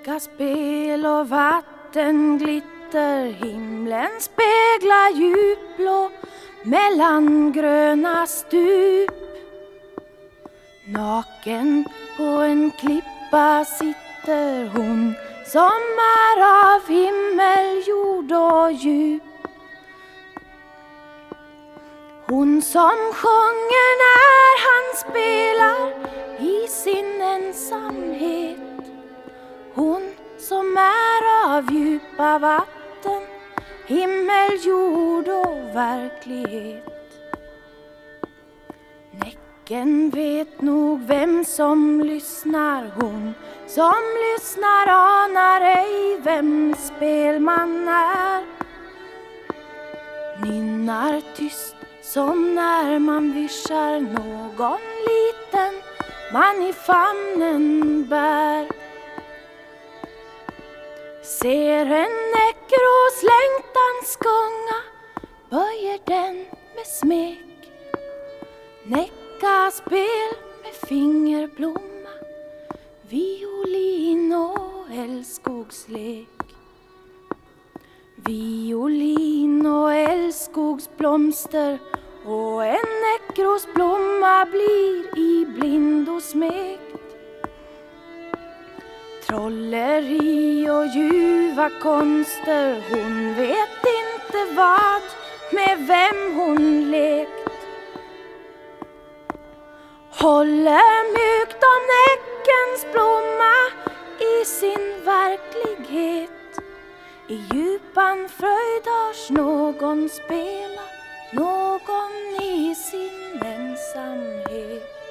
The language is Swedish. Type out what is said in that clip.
Näckaspel och vattenglitter, himlen speglar djupblå mellan gröna stup. Naken på en klippa sitter hon som är av himmel, jord och djup. Hon som sjunger när han spelar i sin ensamhet. Hon som är av djupa vatten, himmel, jord och verklighet. Näcken vet nog vem som lyssnar, hon som lyssnar anar ej vem spelman är. Nynnar tyst som när man vischar någon liten man i famnen bär. Ser en näckros längtans gunga, böjer den med smek. Näckaspel med fingerblomma, violin och älskogslek. Violin och älskogsblomster och en näckrosblomma blir i blindo smekt. Trolleri och ljuva konster, hon vet inte vad, med vem hon lekt. Håller mjukt om näckens blomma i sin verklighet. I djupan fröjd hörs någon spela, någon i sin ensamhet.